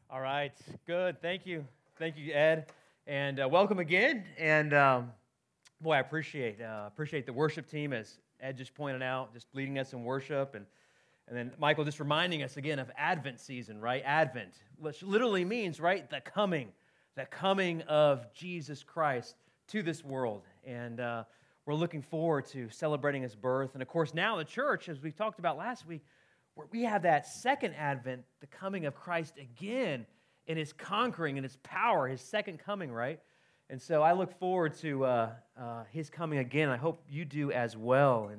All right, good. Thank you, Ed, and welcome again. And boy, I appreciate the worship team, as Ed just pointed out, just leading us in worship, and then Michael just reminding us again of Advent season, right? Advent, which literally means, right, the coming of Jesus Christ to this world, and we're looking forward to celebrating His birth. And of course, now the church, as we talked about last week, we have that second advent, the coming of Christ again in His conquering and His power, His second coming, right? And so I look forward to His coming again. I hope you do as well.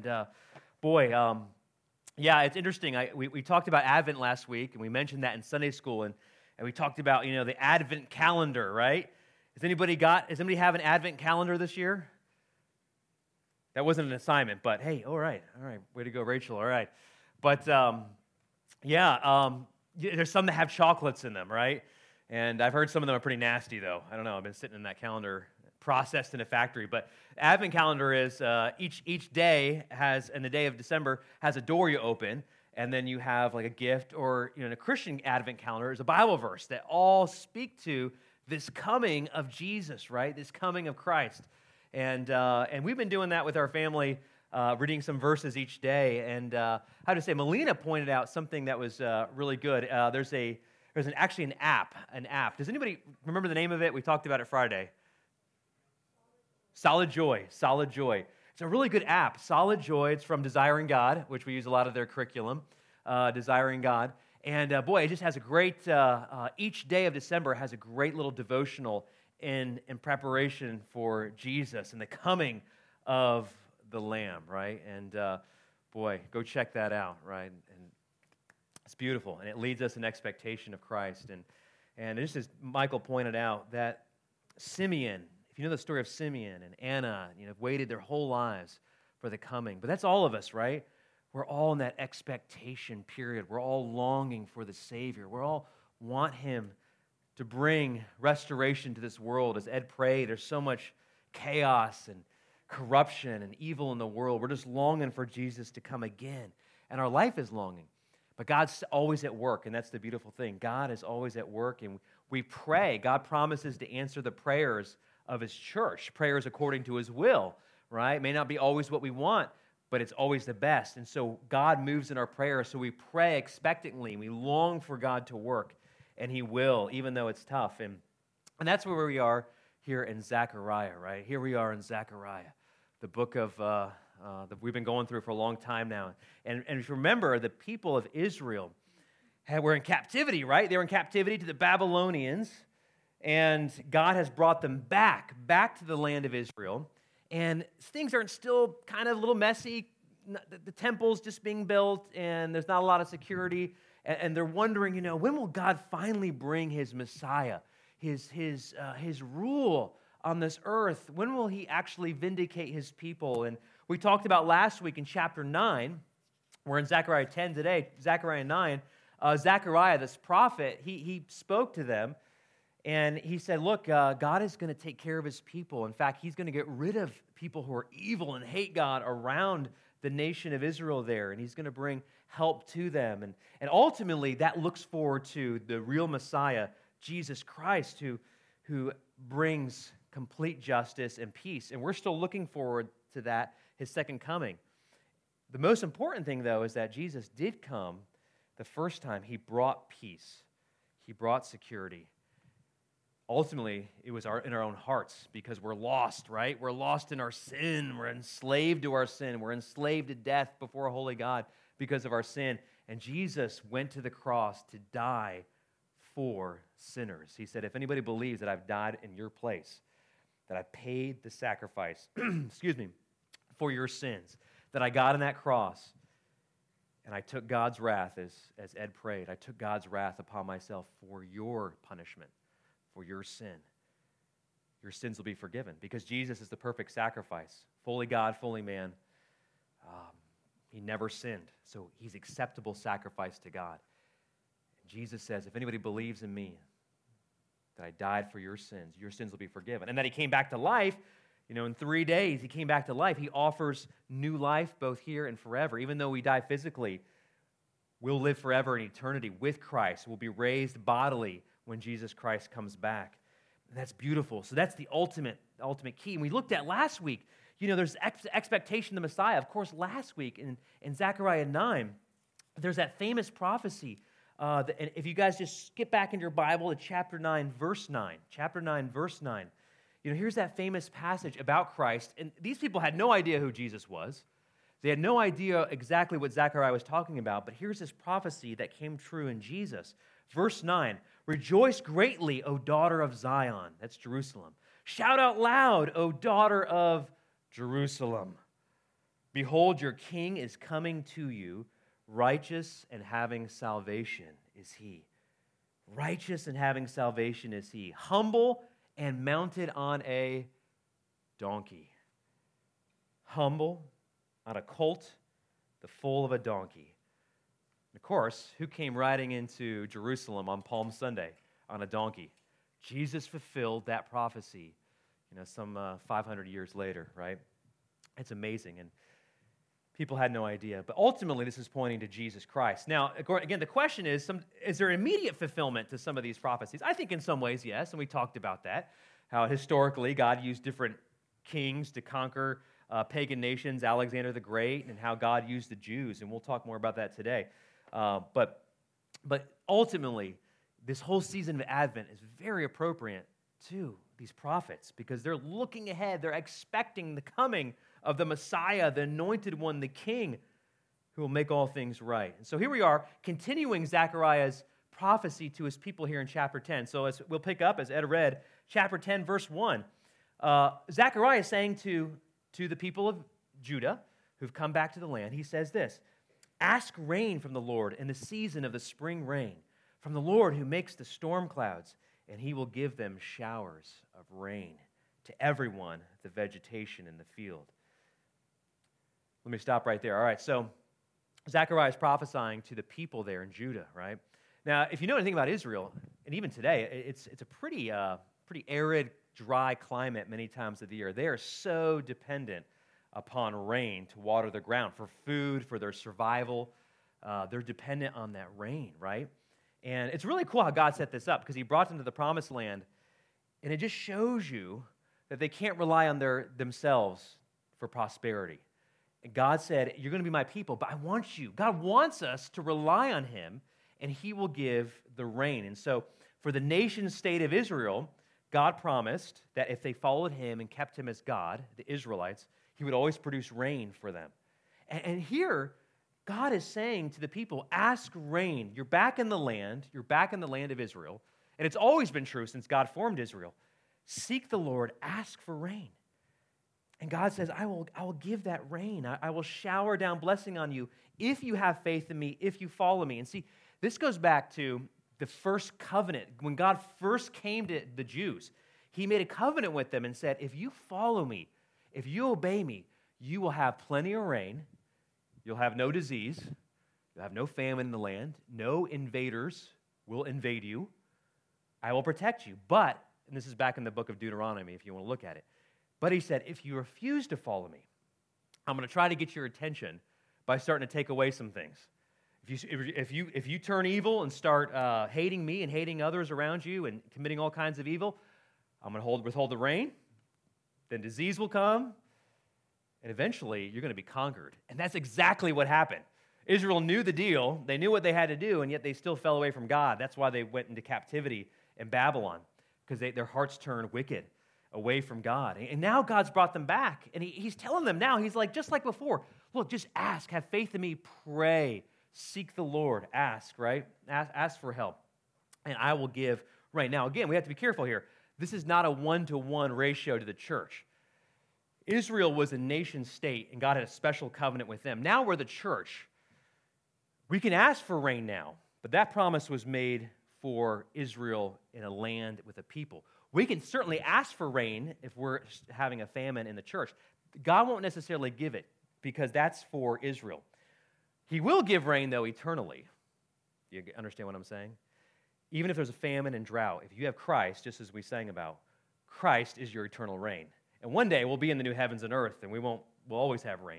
Yeah, it's interesting. We talked about Advent last week, and we mentioned that in Sunday school, and we talked about, the Advent calendar, right? Does anybody have an Advent calendar this year? That wasn't an assignment, but hey, all right, way to go, Rachel, all right. But, there's some that have chocolates in them, right? And I've heard some of them are pretty nasty, though. I don't know. I've been sitting in that calendar, processed in a factory. But Advent calendar is each day in the day of December, has a door you open, and then you have like a gift, or, in a Christian Advent calendar is a Bible verse that all speak to this coming of Jesus, right? This coming of Christ. And we've been doing that with our family, reading some verses each day, and Melina pointed out something that was really good. There's actually an app. Does anybody remember the name of it? We talked about it Friday. Solid Joy. It's a really good app. Solid Joy. It's from Desiring God, which we use a lot of their curriculum. Desiring God, and it just has a great. Each day of December has a great little devotional in preparation for Jesus and the coming of the Lamb, right? And go check that out, right? And it's beautiful, and it leads us in expectation of Christ. And just as Michael pointed out, that Simeon, if you know the story of Simeon and Anna, waited their whole lives for the coming. But that's all of us, right? We're all in that expectation period. We're all longing for the Savior. We all want Him to bring restoration to this world. As Ed prayed, there's so much chaos and corruption and evil in the world. We're just longing for Jesus to come again. And our life is longing. But God's always at work, and that's the beautiful thing. God is always at work, and we pray. God promises to answer the prayers of His church, prayers according to His will, right? It may not be always what we want, but it's always the best. And so God moves in our prayers, so we pray expectantly, and we long for God to work, and He will, even though it's tough. And that's where we are here in Zechariah, right? Here we are in Zechariah, the book of that we've been going through for a long time now. And if you remember, the people of Israel were in captivity, right? They were in captivity to the Babylonians, and God has brought them back to the land of Israel. And things are still kind of a little messy. The temple's just being built, and there's not a lot of security. And they're wondering, when will God finally bring His Messiah, His rule on this earth? When will He actually vindicate His people? And we talked about last week in chapter 9, we're in Zechariah 10 today, Zechariah 9, Zechariah, this prophet, he spoke to them, and he said, look, God is going to take care of His people. In fact, He's going to get rid of people who are evil and hate God around the nation of Israel there, and He's going to bring help to them. And ultimately, that looks forward to the real Messiah, Jesus Christ, who brings complete justice and peace. And we're still looking forward to that, His second coming. The most important thing, though, is that Jesus did come the first time. He brought peace. He brought security. Ultimately, it was in our own hearts, because we're lost, right? We're lost in our sin. We're enslaved to our sin. We're enslaved to death before a holy God because of our sin. And Jesus went to the cross to die for sinners. He said, if anybody believes that I've died in your place, that I paid the sacrifice, for your sins, that I got on that cross, and I took God's wrath, as Ed prayed, I took God's wrath upon myself for your punishment, for your sin. Your sins will be forgiven, because Jesus is the perfect sacrifice, fully God, fully man. He never sinned, so He's acceptable sacrifice to God. And Jesus says, if anybody believes in me, that I died for your sins will be forgiven. And that He came back to life, in 3 days, He came back to life. He offers new life both here and forever. Even though we die physically, We'll live forever in eternity with Christ. We'll be raised bodily when Jesus Christ comes back. And that's beautiful. So that's the ultimate key. And we looked at last week, there's expectation of the Messiah. Of course, last week in Zechariah 9, there's that famous prophecy. And if you guys just skip back in your Bible to chapter 9, verse 9. Chapter 9, verse 9. Here's that famous passage about Christ. And these people had no idea who Jesus was. They had no idea exactly what Zechariah was talking about, but here's this prophecy that came true in Jesus. Verse 9, rejoice greatly, O daughter of Zion. That's Jerusalem. Shout out loud, O daughter of Jerusalem. Behold, your king is coming to you. Righteous and having salvation is he. Righteous and having salvation is he. Humble and mounted on a donkey. Humble on a colt, the foal of a donkey. Of course, who came riding into Jerusalem on Palm Sunday on a donkey? Jesus fulfilled that prophecy, some 500 years later, right? It's amazing, and people had no idea. But ultimately, this is pointing to Jesus Christ. Now, again, the question is there immediate fulfillment to some of these prophecies? I think in some ways, yes, and we talked about that, how historically God used different kings to conquer pagan nations, Alexander the Great, and how God used the Jews, and we'll talk more about that today. But ultimately, this whole season of Advent is very appropriate to these prophets because they're looking ahead. They're expecting the coming of the Messiah, the anointed one, the King, who will make all things right. And so here we are, continuing Zechariah's prophecy to his people here in chapter 10. So as we'll pick up, as Ed read, chapter 10, verse 1. Zechariah is saying to the people of Judah who've come back to the land, he says this, ask rain from the Lord in the season of the spring rain, from the Lord who makes the storm clouds, and he will give them showers of rain to everyone, the vegetation in the field. Let me stop right there. All right, so Zechariah is prophesying to the people there in Judah, right? Now, if you know anything about Israel, and even today, it's a pretty arid, dry climate many times of the year. They are so dependent upon rain to water the ground for food, for their survival. They're dependent on that rain, right? And it's really cool how God set this up because he brought them to the promised land, and it just shows you that they can't rely on themselves for prosperity. And God said, you're going to be my people, but I want you. God wants us to rely on him, and he will give the rain. And so for the nation state of Israel, God promised that if they followed him and kept him as God, the Israelites, he would always produce rain for them. And here, God is saying to the people, ask rain. You're back in the land. You're back in the land of Israel. And it's always been true since God formed Israel. Seek the Lord. Ask for rain. And God says, I will give that rain. I will shower down blessing on you if you have faith in me, if you follow me. And see, this goes back to the first covenant. When God first came to the Jews, he made a covenant with them and said, if you follow me, if you obey me, you will have plenty of rain. You'll have no disease. You'll have no famine in the land. No invaders will invade you. I will protect you. But, and this is back in the book of Deuteronomy if you want to look at it, but he said, if you refuse to follow me, I'm going to try to get your attention by starting to take away some things. If you turn evil and start hating me and hating others around you and committing all kinds of evil, I'm going to withhold the rain. Then disease will come, and eventually you're going to be conquered. And that's exactly what happened. Israel knew the deal. They knew what they had to do, and yet they still fell away from God. That's why they went into captivity in Babylon, because their hearts turned wicked away from God. And now God's brought them back, and he's telling them now, he's like, just like before, look, just ask, have faith in me, pray, seek the Lord, ask, right? Ask for help, and I will give rain. Now, again, we have to be careful here. This is not a one-to-one ratio to the church. Israel was a nation state, and God had a special covenant with them. Now we're the church. We can ask for rain now, but that promise was made for Israel in a land with a people. We can certainly ask for rain if we're having a famine in the church. God won't necessarily give it because that's for Israel. He will give rain, though, eternally. Do you understand what I'm saying? Even if there's a famine and drought, if you have Christ, just as we sang about, Christ is your eternal rain. And one day we'll be in the new heavens and earth, and we'll always have rain.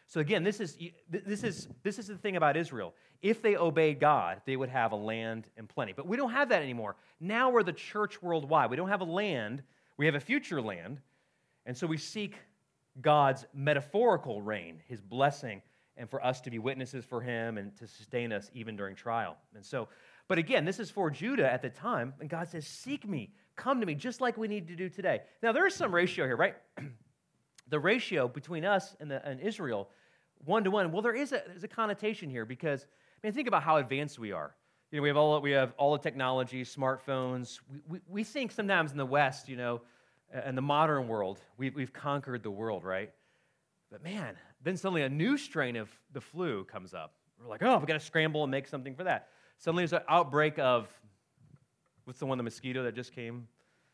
So again, this is the thing about Israel. If they obeyed God, they would have a land and plenty. But we don't have that anymore. Now we're the church worldwide. We don't have a land. We have a future land. And so we seek God's metaphorical reign, his blessing, and for us to be witnesses for him and to sustain us even during trial. And so, but again, this is for Judah at the time, and God says, seek me, come to me, just like we need to do today. Now, there is some ratio here, right? The ratio between us and Israel, 1-to-1, well, there's a connotation here because, I mean, think about how advanced we are. You know, we have all the technology, smartphones. We think sometimes in the West, you know, in the modern world, we've conquered the world, right? But man, then suddenly a new strain of the flu comes up. We're like, oh, we got to scramble and make something for that. Suddenly there's an outbreak of, what's the one, the mosquito that just came?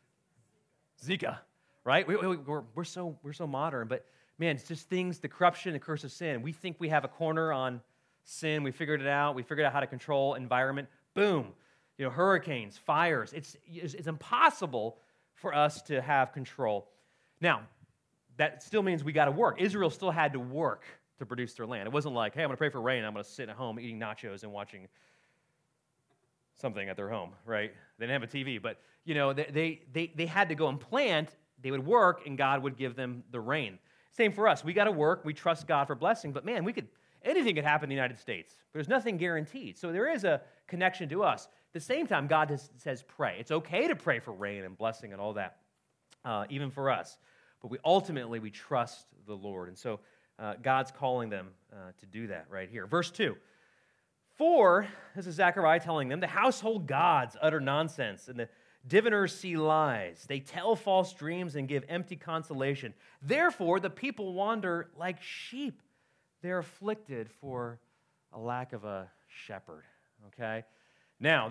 Zika, right? We're so modern, but man, it's just things, the corruption, the curse of sin. We think we have a corner on sin. We figured it out. We figured out how to control environment. Boom. You know, hurricanes, fires. It's impossible for us to have control. Now, that still means we got to work. Israel still had to work to produce their land. It wasn't like, hey, I'm going to pray for rain. I'm going to sit at home eating nachos and watching something at their home, right? They didn't have a TV, but you know, they had to go and plant. They would work, and God would give them the rain. Same for us. We got to work. We trust God for blessing, but man, anything could happen in the United States. There's nothing guaranteed. So there is a connection to us. At the same time, God says pray. It's okay to pray for rain and blessing and all that, even for us. But we trust the Lord. And so God's calling them to do that right here. Verse 2. For, this is Zechariah telling them, the household gods utter nonsense, and the diviners see lies. They tell false dreams and give empty consolation. Therefore, the people wander like sheep. They're afflicted for a lack of a shepherd. Okay? Now,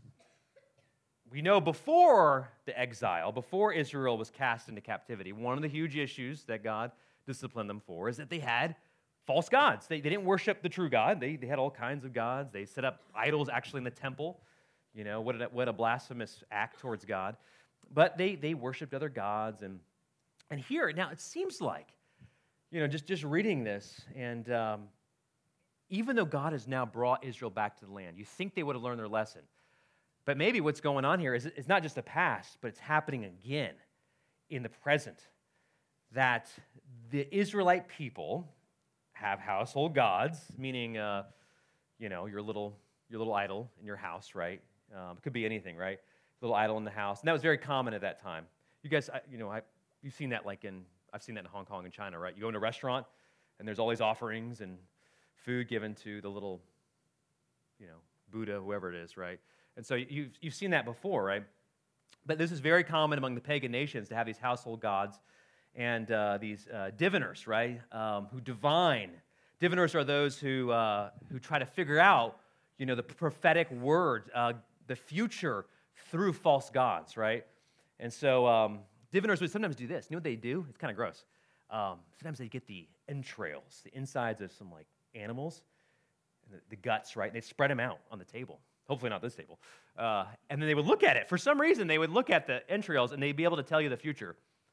we know before the exile, before Israel was cast into captivity, one of the huge issues that God disciplined them for is that they had false gods. They didn't worship the true God. They had all kinds of gods. They set up idols actually in the temple. You know, what a blasphemous act towards God. But they worshiped other gods. And here, now it seems like, you know, just reading this, and even though God has now brought Israel back to the land, you think they would have learned their lesson. But maybe what's going on here is it's not just the past, but it's happening again in the present. That the Israelite people have household gods, meaning, you know, your little idol in your house, right? It could be anything, right? Little idol in the house. And that was very common at that time. You guys, you've seen that I've seen that in Hong Kong and China, right? You go into a restaurant, and there's all these offerings and food given to the little, you know, Buddha, whoever it is, right? And so you've seen that before, right? But this is very common among the pagan nations to have these household gods and these diviners, right? Who divine. Diviners are those who try to figure out, you know, the prophetic word, the future through false gods, right? And so diviners would sometimes do this. You know what they do? It's kind of gross. Sometimes they get the entrails, the insides of some like animals, and the guts, right? And they spread them out on the table. Hopefully not this table. And then they would look at it. For some reason, they would look at the entrails, and they'd be able to tell you the future.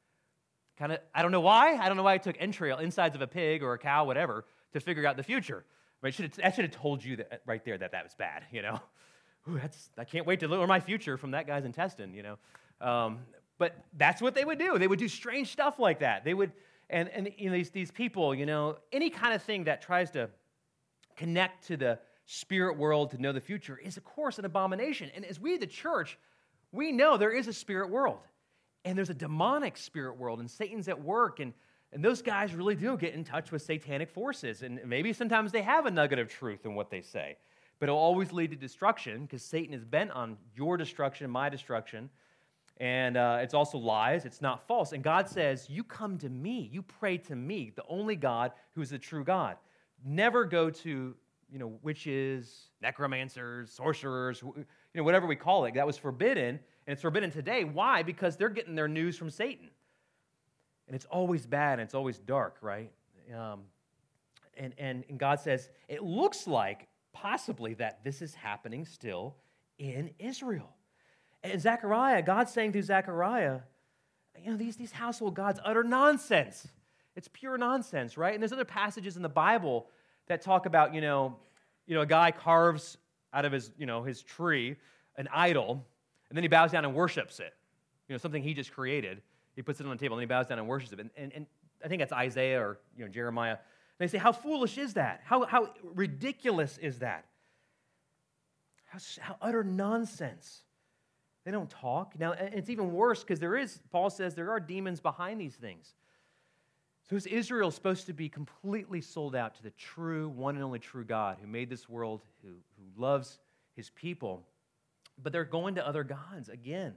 I don't know why. I don't know why I took insides of a pig or a cow, whatever, to figure out the future. But I should have told you that right there that was bad, you know. Ooh, I can't wait to learn my future from that guy's intestine, you know. But that's what they would do. They would do strange stuff like that. They would, and you know, these people, you know, any kind of thing that tries to connect to the spirit world to know the future is, of course, an abomination. And as we, the church, we know there is a spirit world. And there's a demonic spirit world, and Satan's at work, and those guys really do get in touch with satanic forces. And maybe sometimes they have a nugget of truth in what they say. But it'll always lead to destruction, because Satan is bent on your destruction, my destruction. And it's also lies. It's not false. And God says, you come to me. You pray to me, the only God who is the true God. Never go to, you know, witches, necromancers, sorcerers, you know, whatever we call it. That was forbidden, and it's forbidden today. Why? Because they're getting their news from Satan. And it's always bad, and it's always dark, right? And God says, it looks like possibly that this is happening still in Israel. And Zechariah, God's saying through Zechariah, you know, these household gods utter nonsense. It's pure nonsense, right? And there's other passages in the Bible that talk about, a guy carves out of his tree an idol, and then he bows down and worships it. Something he just created. He puts it on the table, and he bows down and worships it. And I think that's Isaiah or Jeremiah. And they say, how foolish is that? How ridiculous is that? How utter nonsense. They don't talk. Now, and it's even worse because Paul says there are demons behind these things. So is Israel supposed to be completely sold out to the true, one and only true God who made this world, who loves his people, but they're going to other gods again.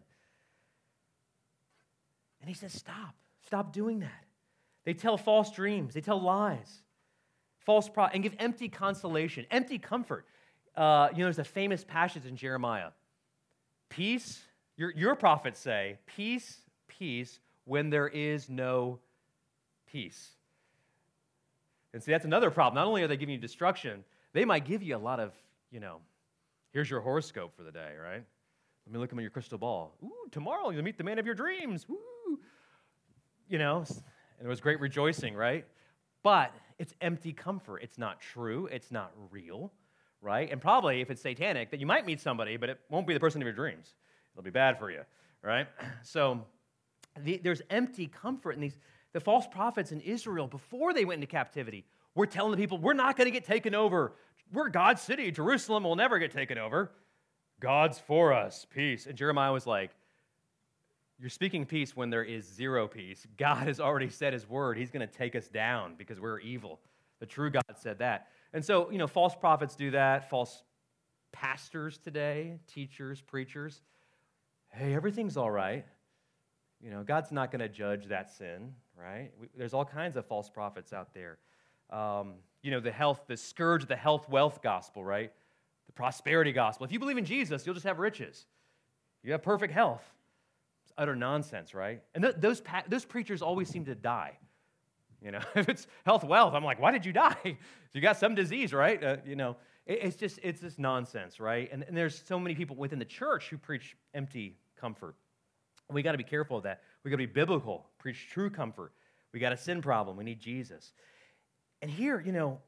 And he says, stop doing that. They tell false dreams, they tell lies, and give empty consolation, empty comfort. There's a famous passage in Jeremiah. Peace, your prophets say, peace, peace, when there is no peace. And see, that's another problem. Not only are they giving you destruction, they might give you a lot of, here's your horoscope for the day, right? Let me look at your crystal ball. Ooh, tomorrow you'll meet the man of your dreams. Woo! And it was great rejoicing, right? But it's empty comfort. It's not true. It's not real, right? And probably, if it's satanic, that you might meet somebody, but it won't be the person of your dreams. It'll be bad for you, right? So there's empty comfort in these. The false prophets in Israel, before they went into captivity, were telling the people, we're not going to get taken over. We're God's city. Jerusalem will never get taken over. God's for us. Peace. And Jeremiah was like, you're speaking peace when there is zero peace. God has already said his word. He's going to take us down because we're evil. The true God said that. And so, false prophets do that. False pastors today, teachers, preachers. Hey, everything's all right. God's not going to judge that sin, right? There's all kinds of false prophets out there. The scourge of the health, wealth gospel, right? The prosperity gospel. If you believe in Jesus, you'll just have riches. You have perfect health. It's utter nonsense, right? And those preachers always seem to die. If it's health, wealth, I'm like, why did you die? You got some disease, right? It's just nonsense, right? And there's so many people within the church who preach empty comfort. We got to be careful of that. We got to be biblical, preach true comfort. We got a sin problem. We need Jesus. And here,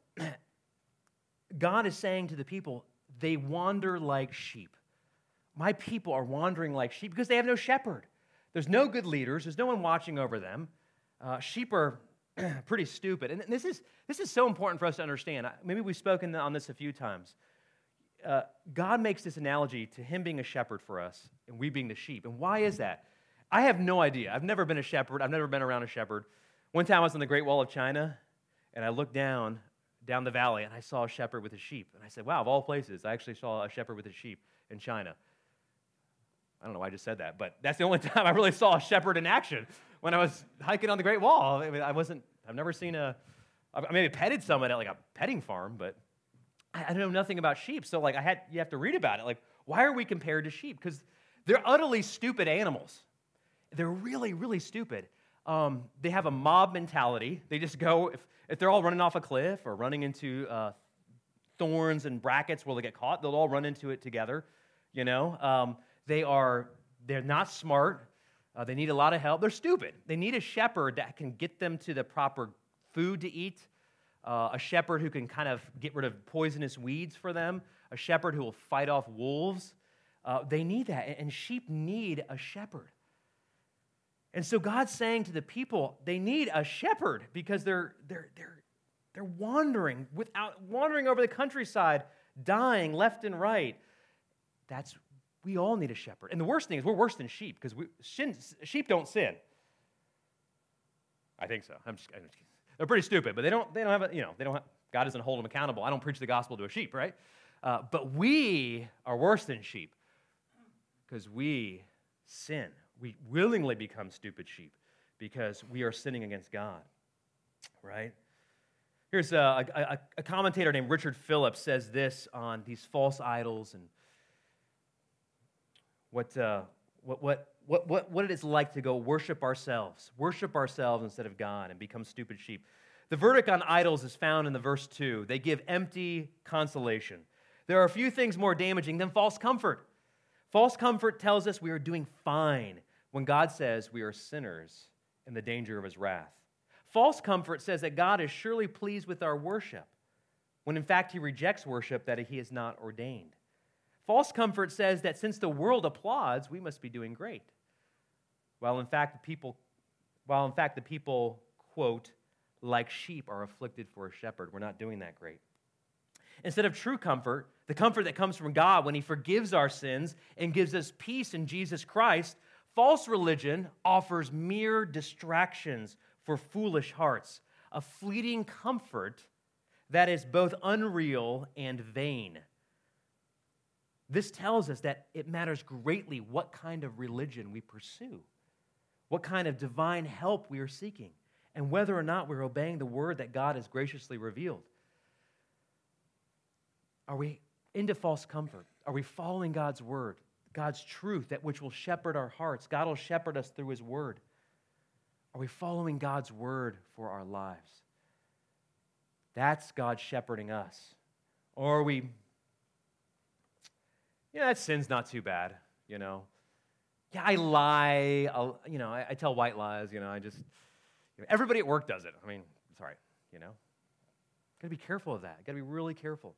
God is saying to the people, they wander like sheep. My people are wandering like sheep because they have no shepherd. There's no good leaders. There's no one watching over them. Sheep are pretty stupid. And this is so important for us to understand. Maybe we've spoken on this a few times. God makes this analogy to him being a shepherd for us and we being the sheep. And why is that? I have no idea. I've never been a shepherd. I've never been around a shepherd. One time I was on the Great Wall of China, and I looked down the valley, and I saw a shepherd with a sheep. And I said, wow, of all places, I actually saw a shepherd with a sheep in China. I don't know why I just said that, but that's the only time I really saw a shepherd in action when I was hiking on the Great Wall. I've never seen I maybe petted someone at like a petting farm, but I know nothing about sheep. So you have to read about it. Like, why are we compared to sheep? Because they're utterly stupid animals. They're really, really stupid. They have a mob mentality. They just go, if they're all running off a cliff or running into thorns and brackets where they get caught, they'll all run into it together. They're not smart. They need a lot of help. They're stupid. They need a shepherd that can get them to the proper food to eat, a shepherd who can kind of get rid of poisonous weeds for them, a shepherd who will fight off wolves. They need that, and sheep need a shepherd. And so God's saying to the people, they need a shepherd because they're wandering over the countryside, dying left and right. We all need a shepherd. And the worst thing is we're worse than sheep because sheep don't sin. I think so. I'm just kidding. They're pretty stupid, but they don't have God doesn't hold them accountable. I don't preach the gospel to a sheep, right? But we are worse than sheep because we sin. We willingly become stupid sheep because we are sinning against God, right? Here's a commentator named Richard Phillips says this on these false idols and what it is like to go worship ourselves instead of God and become stupid sheep. The verdict on idols is found in the verse 2. They give empty consolation. There are a few things more damaging than false comfort. False comfort tells us we are doing fine when God says we are sinners in the danger of his wrath. False comfort says that God is surely pleased with our worship, when in fact he rejects worship that he has not ordained. False comfort says that since the world applauds, we must be doing great, while in fact the people, quote, like sheep are afflicted for a shepherd. We're not doing that great. Instead of true comfort, the comfort that comes from God when he forgives our sins and gives us peace in Jesus Christ, false religion offers mere distractions for foolish hearts, a fleeting comfort that is both unreal and vain. This tells us that it matters greatly what kind of religion we pursue, what kind of divine help we are seeking, and whether or not we're obeying the word that God has graciously revealed. Are we into false comfort? Are we following God's word, God's truth, that which will shepherd our hearts? God will shepherd us through his word. Are we following God's word for our lives? That's God shepherding us. Or are we, that sin's not too bad, Yeah, I lie. I tell white lies, everybody at work does it. Sorry, Got to be careful of that. Got to be really careful.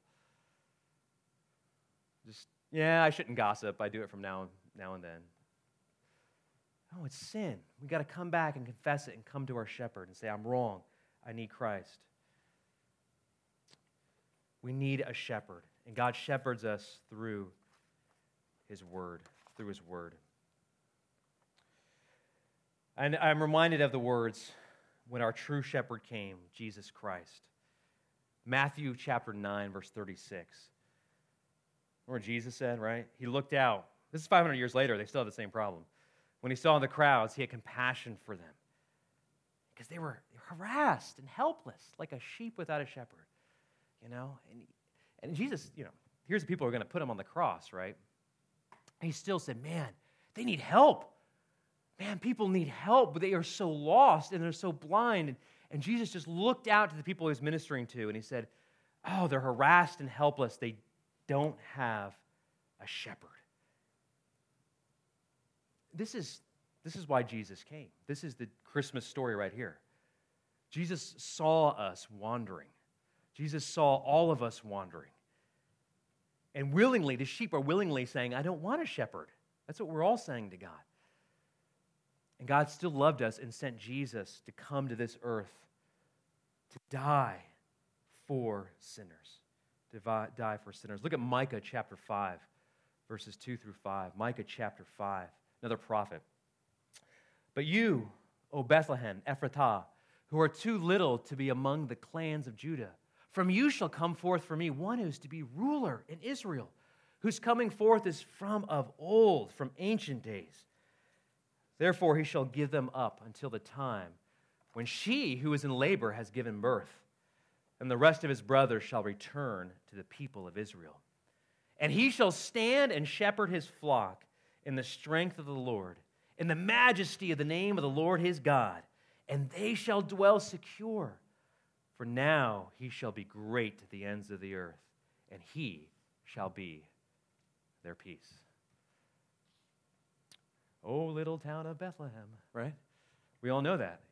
I shouldn't gossip. I do it from now and then. No, it's sin. We got to come back and confess it and come to our shepherd and say, I'm wrong. I need Christ. We need a shepherd, and God shepherds us through his word, And I'm reminded of the words when our true shepherd came, Jesus Christ. Matthew chapter 9, verse 36. Remember what Jesus said, right? He looked out. This is 500 years later. They still have the same problem. When he saw the crowds, he had compassion for them because they were harassed and helpless like a sheep without a shepherd, And Jesus, here's the people who are going to put him on the cross, right? And he still said, man, they need help. Man, people need help, but they are so lost and they're so blind. And Jesus just looked out to the people he was ministering to, and he said, oh, they're harassed and helpless. They don't have a shepherd. This is why Jesus came. This is the Christmas story right here. Jesus saw us wandering. Jesus saw all of us wandering. And willingly, the sheep are willingly saying, I don't want a shepherd. That's what we're all saying to God. And God still loved us and sent Jesus to come to this earth to die for sinners. Die for sinners. Look at Micah chapter 5, verses 2 through 5. Micah chapter 5, another prophet. But you, O Bethlehem, Ephratah, who are too little to be among the clans of Judah, from you shall come forth for me one who is to be ruler in Israel, whose coming forth is from of old, from ancient days. Therefore he shall give them up until the time when she who is in labor has given birth, and the rest of his brothers shall return to the people of Israel. And he shall stand and shepherd his flock in the strength of the Lord, in the majesty of the name of the Lord his God, and they shall dwell secure. For now he shall be great to the ends of the earth, and he shall be their peace. Oh, little town of Bethlehem, right? We all know that,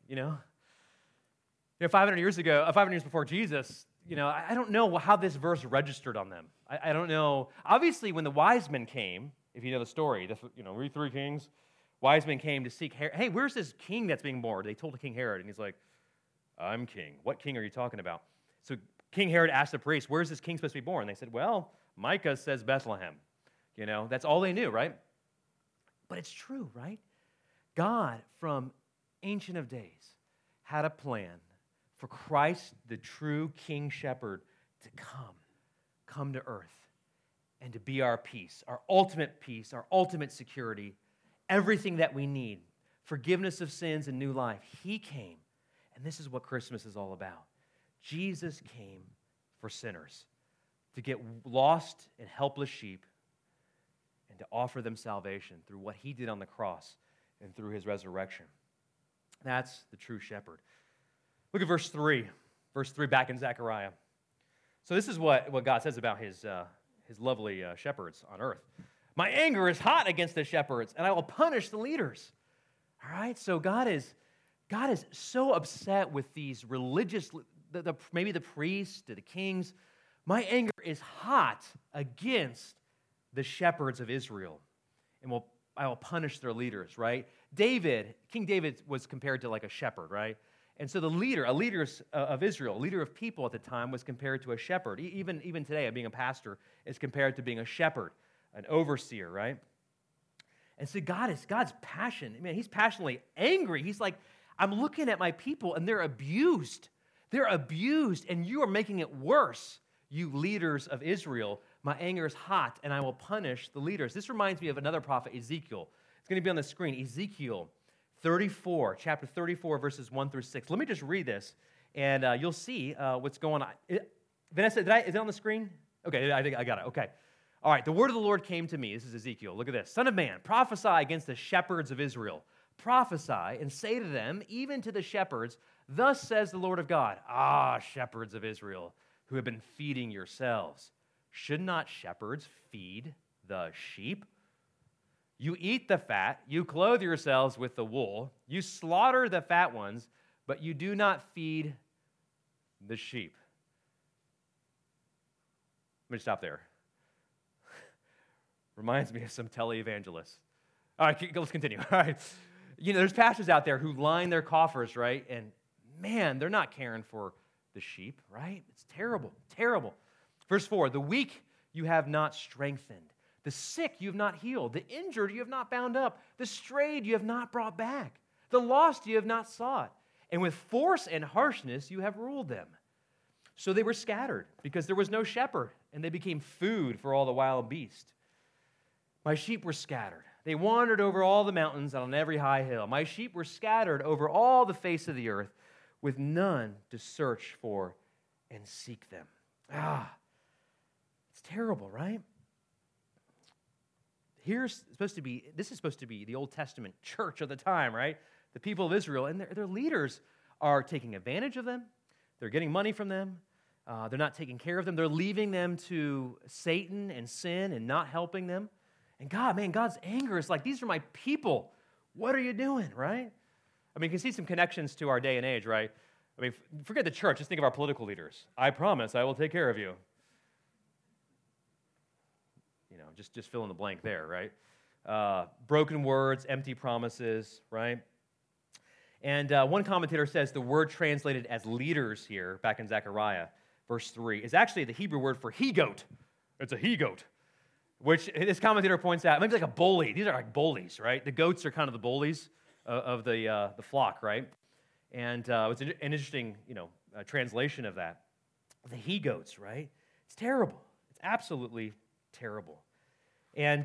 500 years ago, 500 years before Jesus, I don't know how this verse registered on them. I don't know. Obviously, when the wise men came, if you know the story, we three kings, wise men came to seek Herod. Hey, where's this king that's being born? They told King Herod, and he's like, I'm king. What king are you talking about? So King Herod asked the priest, where's this king supposed to be born? They said, well, Micah says Bethlehem. That's all they knew, right? But it's true, right? God, from Ancient of Days, had a plan for Christ, the true King Shepherd, to come to earth and to be our peace, our ultimate security, everything that we need, forgiveness of sins and new life. He came, and this is what Christmas is all about. Jesus came for sinners, to get lost and helpless sheep, and to offer them salvation through what he did on the cross and through his resurrection. That's the true shepherd. Look at verse 3. Verse 3 back in Zechariah. So this is what God says about his lovely shepherds on earth. My anger is hot against the shepherds, and I will punish the leaders. All right, so God is God is so upset with these religious, maybe the priests, the kings. My anger is hot against the shepherds of Israel, and I will punish their leaders, right? King David was compared to like a shepherd, right? And so a leader of Israel, a leader of people at the time was compared to a shepherd. Even today, being a pastor is compared to being a shepherd, an overseer, right? And so God's passion. Man, he's passionately angry. He's like, I'm looking at my people and they're abused. They're abused, and you are making it worse, you leaders of Israel. My anger is hot, and I will punish the leaders. This reminds me of another prophet, Ezekiel. It's going to be on the screen. Ezekiel 34, chapter 34, verses 1 through 6. Let me just read this, and you'll see what's going on. Vanessa, is it on the screen? Okay, I think I got it. Okay. All right, the word of the Lord came to me. This is Ezekiel. Look at this. Son of man, prophesy against the shepherds of Israel. Prophesy and say to them, even to the shepherds, thus says the Lord of God, shepherds of Israel, who have been feeding yourselves. Should not shepherds feed the sheep? You eat the fat, you clothe yourselves with the wool, you slaughter the fat ones, but you do not feed the sheep. Let me stop there. Reminds me of some televangelists. All right, let's continue. All right. There's pastors out there who line their coffers, right? And man, they're not caring for the sheep, right? It's terrible, terrible. Verse 4, the weak you have not strengthened. The sick you have not healed. The injured you have not bound up. The strayed you have not brought back. The lost you have not sought. And with force and harshness you have ruled them. So they were scattered because there was no shepherd, and they became food for all the wild beasts. My sheep were scattered. They wandered over all the mountains and on every high hill. My sheep were scattered over all the face of the earth, with none to search for and seek them. It's terrible, right? This is supposed to be the Old Testament church of the time, right? The people of Israel, and their leaders are taking advantage of them. They're getting money from them. They're not taking care of them. They're leaving them to Satan and sin and not helping them. And God's anger is like, these are my people. What are you doing, right? I mean, you can see some connections to our day and age, right? I mean, forget the church. Just think of our political leaders. I promise I will take care of you. Just fill in the blank there, right? Broken words, empty promises, right? And one commentator says the word translated as leaders here, back in Zechariah, verse 3, is actually the Hebrew word for he-goat. It's a he-goat, which this commentator points out, maybe like a bully. These are like bullies, right? The goats are kind of the bullies of the flock, right? And it's an interesting, translation of that. The he-goats, right? It's terrible. It's absolutely terrible. And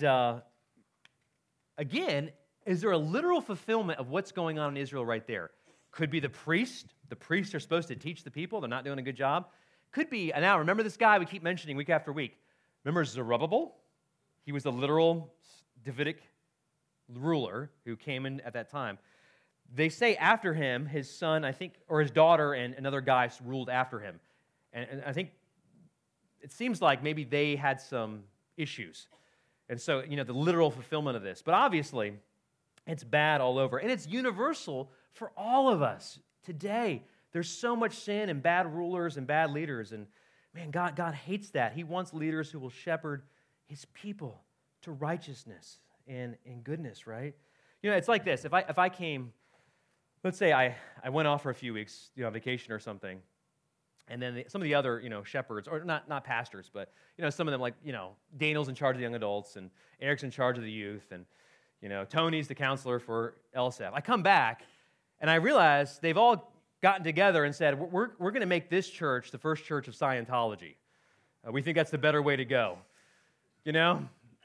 again, is there a literal fulfillment of what's going on in Israel right there? Could be the priest. The priests are supposed to teach the people. They're not doing a good job. Could be, now remember this guy we keep mentioning week after week. Remember Zerubbabel? He was the literal Davidic ruler who came in at that time. They say after him, his son, I think, or his daughter and another guy ruled after him. And I think it seems like maybe they had some issues. And so, the literal fulfillment of this. But obviously, it's bad all over. And it's universal for all of us today. There's so much sin and bad rulers and bad leaders. And man, God hates that. He wants leaders who will shepherd his people to righteousness and goodness, right? It's like this. If I came, let's say I went off for a few weeks, on vacation or something, and then some of the other, shepherds, or not pastors, but, some of them, like, Daniel's in charge of the young adults, and Eric's in charge of the youth, and, Tony's the counselor for LSF. I come back, and I realize they've all gotten together and said, we're going to make this church the first church of Scientology. We think that's the better way to go. Like,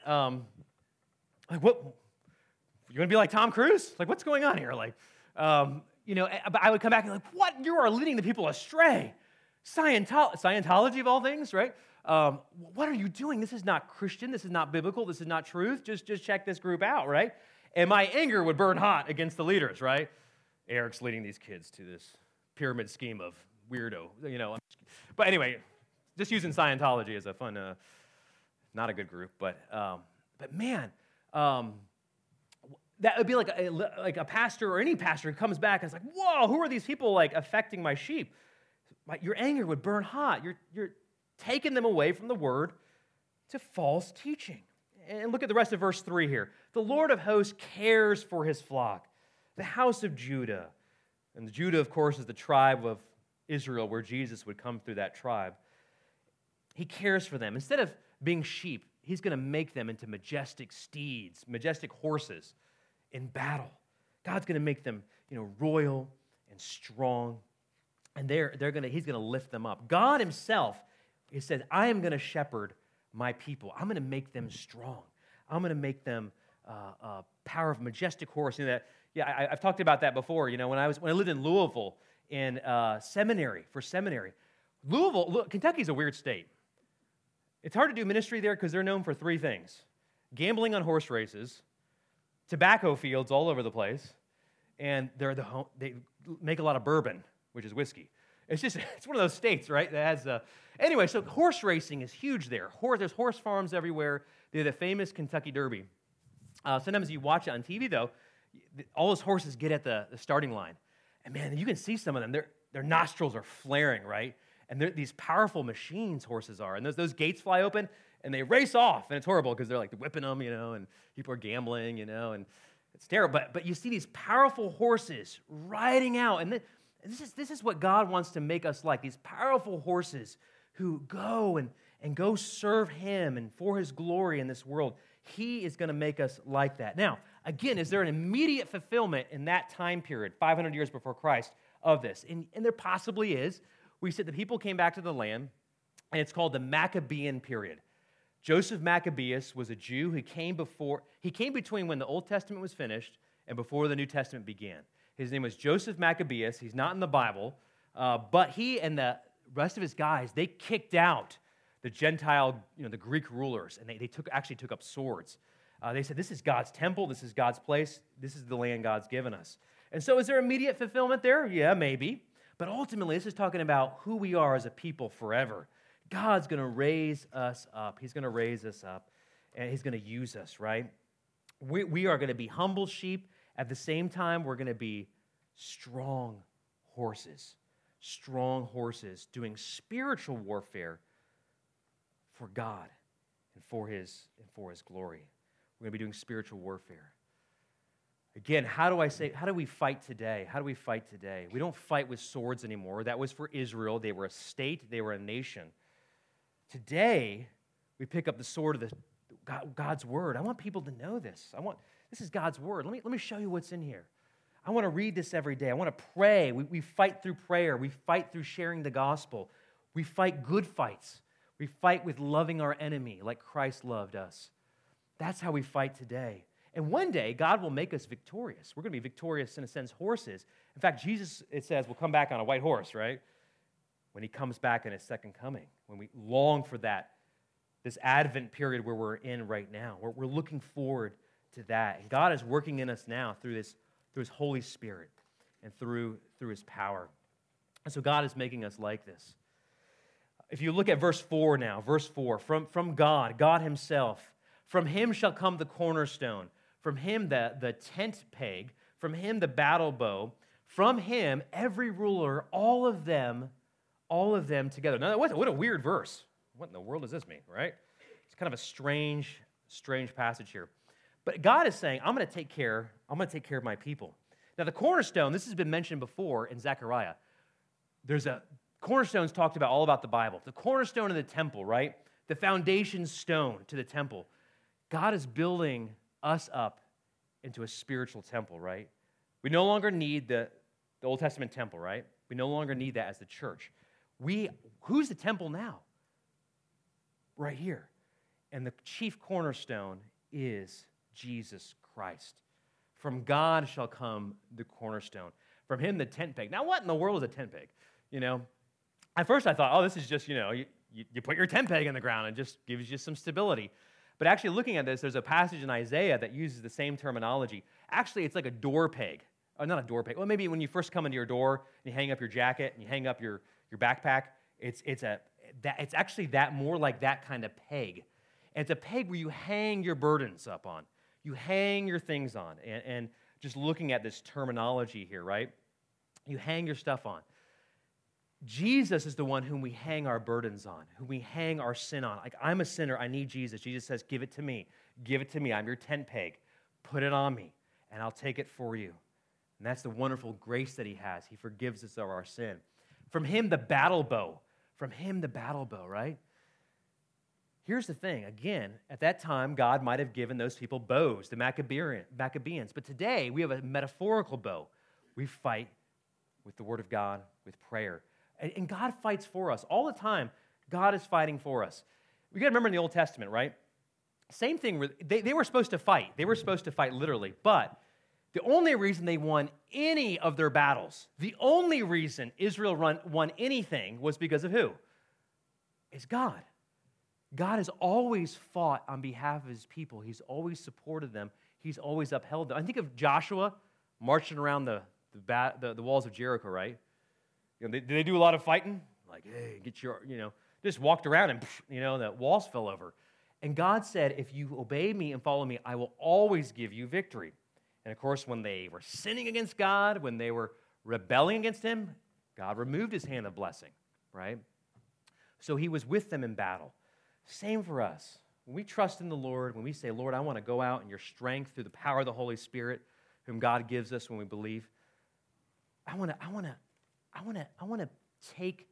what? You're going to be like Tom Cruise? Like, what's going on here? Like, but I would come back and like, what? You are leading the people astray. Scientology of all things, right? What are you doing? This is not Christian. This is not biblical. This is not truth. Just check this group out, right? And my anger would burn hot against the leaders, right? Eric's leading these kids to this pyramid scheme of weirdo, But anyway, just using Scientology as a fun, not a good group, but man, that would be like a pastor or any pastor who comes back and is like, whoa, who are these people like affecting my sheep? Your anger would burn hot. You're taking them away from the word to false teaching. And look at the rest of verse 3 here. The Lord of hosts cares for his flock, the house of Judah. And Judah, of course, is the tribe of Israel where Jesus would come through that tribe. He cares for them. Instead of being sheep, he's going to make them into majestic steeds, majestic horses in battle. God's going to make them, royal and strong, and he's going to lift them up. God himself, he says, I am going to shepherd my people. I'm going to make them strong. I'm going to make them power of majestic horse. I've talked about that before. When I lived in Louisville in seminary. Kentucky's a weird state. It's hard to do ministry there because they're known for 3 things: gambling on horse races, tobacco fields all over the place, and they make a lot of bourbon, which is whiskey. It's one of those states, right? That has anyway. So horse racing is huge there. There's horse farms everywhere. They're the famous Kentucky Derby. Sometimes you watch it on TV though. All those horses get at the starting line, and man, you can see some of them. Their nostrils are flaring, right? And these powerful machines horses are, and those gates fly open, and they race off, and it's horrible because they're like whipping them, and people are gambling, and it's terrible. But you see these powerful horses riding out, and this is what God wants to make us like, these powerful horses who go and go serve him and for his glory in this world. He is going to make us like that. Now, again, is there an immediate fulfillment in that time period, 500 years before Christ, of this? And there possibly is. We said the people came back to the land, and it's called the Maccabean period. Joseph Maccabeus was a Jew who came between when the Old Testament was finished and before the New Testament began. His name was Joseph Maccabeus. He's not in the Bible, but he and the rest of his guys, they kicked out the Gentile, the Greek rulers, and they took up swords. They said, this is God's temple, this is God's place, this is the land God's given us. And so is there immediate fulfillment there? Yeah, maybe. But ultimately, this is talking about who we are as a people forever. God's going to raise us up. He's going to raise us up, and he's going to use us, right? We are going to be humble sheep. At the same time, we're going to be strong horses doing spiritual warfare for God and for his glory. We're going to be doing spiritual warfare. Again, how do we fight today? How do we fight today? We don't fight with swords anymore. That was for Israel. They were a state. They were a nation. Today, we pick up the sword of God's word. I want people to know this. This is God's word. Let me show you what's in here. I want to read this every day. I want to pray. We fight through prayer. We fight through sharing the gospel. We fight good fights. We fight with loving our enemy like Christ loved us. That's how we fight today. And one day, God will make us victorious. We're going to be victorious, in a sense, horses. In fact, Jesus, it says, will come back on a white horse, right? When he comes back in his second coming, when we long for this Advent period where we're in right now. We're looking forward to that. And God is working in us now through his Holy Spirit and through his power. And so God is making us like this. If you look at verse 4 now, from God himself, from him shall come the cornerstone, from him the tent peg, from him the battle bow, from him every ruler, all of them together. Now, what a weird verse. What in the world does this mean, right? It's kind of a strange passage here. But God is saying, I'm going to take care of my people. Now, the cornerstone, this has been mentioned before in Zechariah. Cornerstone's talked about all about the Bible. The cornerstone of the temple, right? The foundation stone to the temple. God is building us up into a spiritual temple, right? We no longer need the Old Testament temple, right? We no longer need that as the church. Who's the temple now? Right here. And the chief cornerstone is Jesus Christ. From God shall come the cornerstone. From him the tent peg. Now what in the world is a tent peg? At first I thought, this is just, you put your tent peg in the ground and just gives you some stability. But actually looking at this, there's a passage in Isaiah that uses the same terminology. Actually, it's like a door peg. Oh, not a door peg. Well, maybe when you first come into your door and you hang up your jacket and you hang up your backpack, it's actually that more like that kind of peg. And it's a peg where you hang your burdens up on. you hang your things on. And just looking at this terminology here, right? You hang your stuff on. Jesus is the one whom we hang our burdens on, whom we hang our sin on. Like, I'm a sinner. I need Jesus. Jesus says, give it to me. Give it to me. I'm your tent peg. Put it on me, and I'll take it for you. And that's the wonderful grace that he has. He forgives us of our sin. From him, the battle bow. From him, the battle bow, right? Here's the thing. Again, at that time, God might have given those people bows, the Maccabeans. But today, we have a metaphorical bow. We fight with the word of God, with prayer. And God fights for us. All the time, God is fighting for us. We got to remember in the Old Testament, right? Same thing. They were supposed to fight. They were supposed to fight literally. But the only reason they won any of their battles, the only reason Israel won anything was because of who? It's God. God has always fought on behalf of his people. He's always supported them. He's always upheld them. I think of Joshua marching around the walls of Jericho, right? Did they do a lot of fighting? Like, hey, just walked around and, the walls fell over. And God said, if you obey me and follow me, I will always give you victory. And of course, when they were sinning against God, when they were rebelling against him, God removed his hand of blessing, right? So he was with them in battle. Same for us. When we trust in the Lord, when we say, Lord, I want to go out in your strength through the power of the Holy Spirit, whom God gives us when we believe, I want to take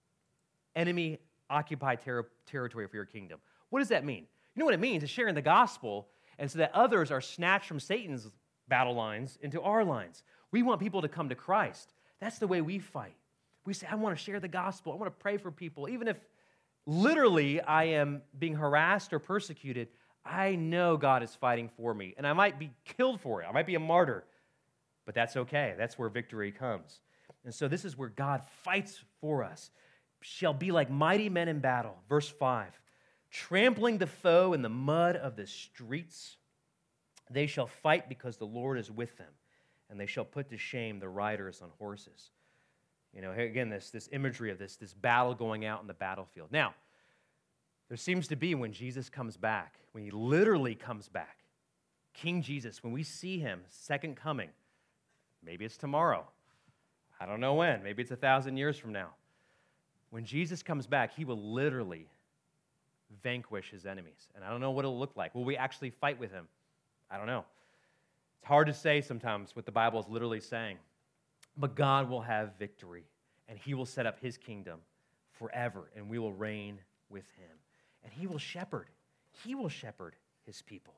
enemy-occupied territory for your kingdom. What does that mean? You know what it means? It's sharing the gospel, and so that others are snatched from Satan's battle lines into our lines. We want people to come to Christ. That's the way we fight. We say, I want to share the gospel. I want to pray for people. Even if literally I am being harassed or persecuted, I know God is fighting for me, and I might be killed for it. I might be a martyr, but that's okay. That's where victory comes. And so this is where God fights for us. Shall be like mighty men in battle. Verse 5, trampling the foe in the mud of the streets. They shall fight because the Lord is with them, and they shall put to shame the riders on horses. Again, this imagery of this battle going out in the battlefield. Now, there seems to be when Jesus comes back, when he literally comes back, King Jesus, when we see him, second coming, maybe it's tomorrow. I don't know when. Maybe it's 1,000 years from now. When Jesus comes back, he will literally vanquish his enemies. And I don't know what it'll look like. Will we actually fight with him? I don't know. It's hard to say sometimes what the Bible is literally saying. But God will have victory, and he will set up his kingdom forever, and we will reign with him. And he will shepherd. He will shepherd his people.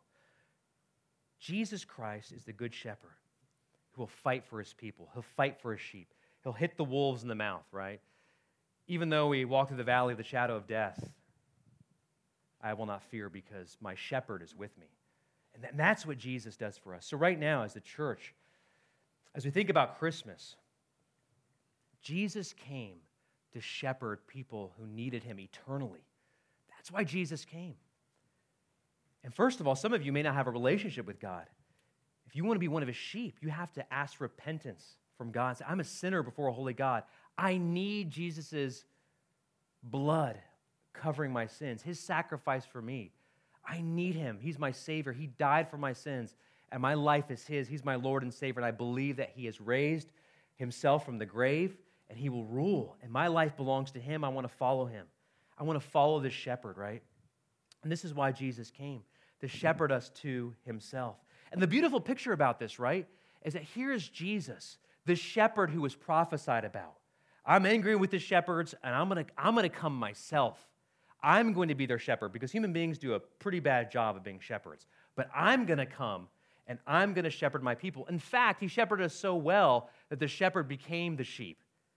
Jesus Christ is the good shepherd who will fight for his people. He'll fight for his sheep. He'll hit the wolves in the mouth, right? Even though we walk through the valley of the shadow of death, I will not fear because my shepherd is with me. And that's what Jesus does for us. So right now, as the church, as we think about Christmas, Jesus came to shepherd people who needed him eternally. That's why Jesus came. And first of all, some of you may not have a relationship with God. If you want to be one of his sheep, you have to ask repentance from God. Say, I'm a sinner before a holy God. I need Jesus' blood covering my sins, his sacrifice for me. I need him. He's my Savior. He died for my sins, and my life is his. He's my Lord and Savior, and I believe that he has raised himself from the grave, and he will rule, and my life belongs to him. I want to follow him. I want to follow this shepherd, right? And this is why Jesus came, to shepherd us to himself. And the beautiful picture about this, right, is that here is Jesus, the shepherd who was prophesied about. I'm angry with the shepherds, and I'm going to come myself. I'm going to be their shepherd because human beings do a pretty bad job of being shepherds. But I'm going to come, and I'm going to shepherd my people. In fact, he shepherded us so well that the shepherd became the sheep,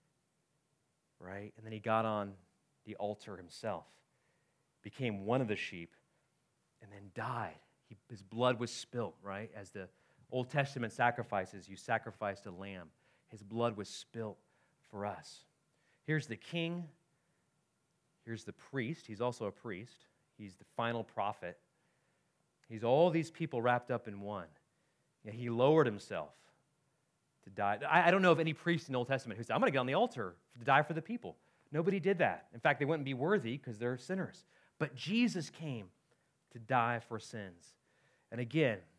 right? And then he got on the altar himself, became one of the sheep, and then died. His blood was spilt, right? As the Old Testament sacrifices, you sacrificed a lamb. His blood was spilt for us. Here's the king. Here's the priest. He's also a priest. He's the final prophet. He's all these people wrapped up in one. Yet he lowered himself to die. I don't know of any priest in the Old Testament who said, I'm going to get on the altar to die for the people. Nobody did that. In fact, they wouldn't be worthy because they're sinners. But Jesus came to die for sins. And again,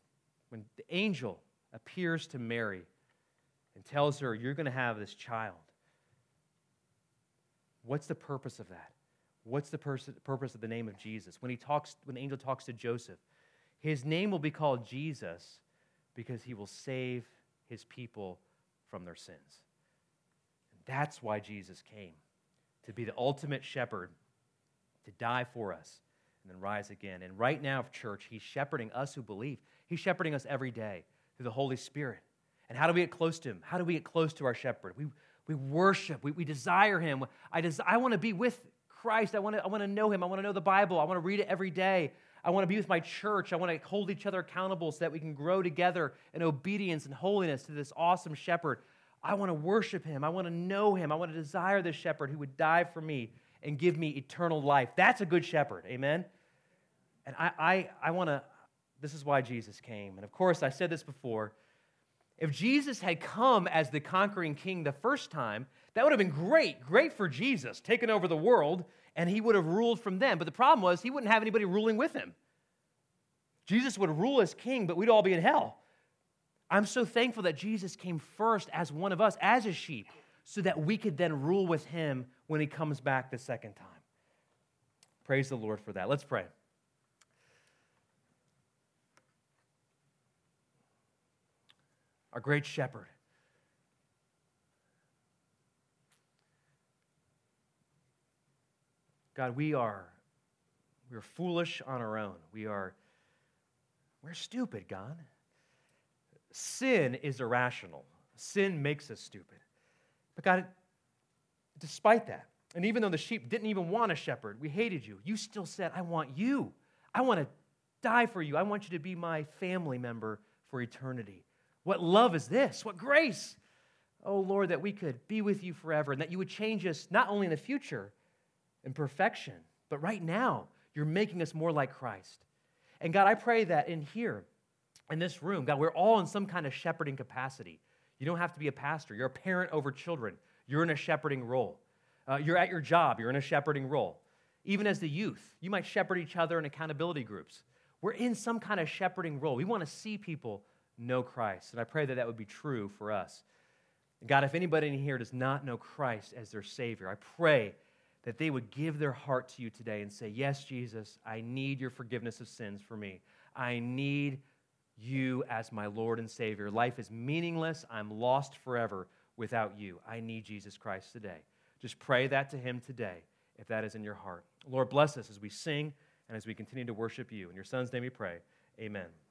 when the angel appears to Mary and tells her, you're going to have this child, what's the purpose of that? What's the purpose of the name of Jesus? When the angel talks to Joseph, his name will be called Jesus because he will save his people from their sins. And that's why Jesus came, to be the ultimate shepherd, to die for us, and then rise again. And right now, church, he's shepherding us who believe. He's shepherding us every day through the Holy Spirit. And how do we get close to him? How do we get close to our shepherd? We worship. We desire him. I want to be with Christ. I want to know him. I want to know the Bible. I want to read it every day. I want to be with my church. I want to hold each other accountable so that we can grow together in obedience and holiness to this awesome shepherd. I want to worship him. I want to know him. I want to desire this shepherd who would die for me and give me eternal life. That's a good shepherd. Amen? And I want to, this is why Jesus came. And of course, I said this before, if Jesus had come as the conquering king the first time, that would have been great for Jesus, taking over the world, and he would have ruled from them. But the problem was he wouldn't have anybody ruling with him. Jesus would rule as king, but we'd all be in hell. I'm so thankful that Jesus came first as one of us, as a sheep, so that we could then rule with him when he comes back the second time. Praise the Lord for that. Let's pray. Our great shepherd. God, we're foolish on our own. We're stupid, God. Sin is irrational. Sin makes us stupid. But God, despite that, and even though the sheep didn't even want a shepherd, we hated you, you still said, I want you. I want to die for you. I want you to be my family member for eternity. What love is this? What grace? Oh, Lord, that we could be with you forever and that you would change us not only in the future in perfection, but right now, you're making us more like Christ. And God, I pray that in here, in this room, God, we're all in some kind of shepherding capacity. You don't have to be a pastor. You're a parent over children. You're in a shepherding role. You're at your job. You're in a shepherding role. Even as the youth, you might shepherd each other in accountability groups. We're in some kind of shepherding role. We want to see people know Christ. And I pray that that would be true for us. God, if anybody in here does not know Christ as their Savior, I pray that they would give their heart to you today and say, yes, Jesus, I need your forgiveness of sins for me. I need you as my Lord and Savior. Life is meaningless. I'm lost forever without you. I need Jesus Christ today. Just pray that to him today if that is in your heart. Lord, bless us as we sing and as we continue to worship you. In your Son's name we pray. Amen.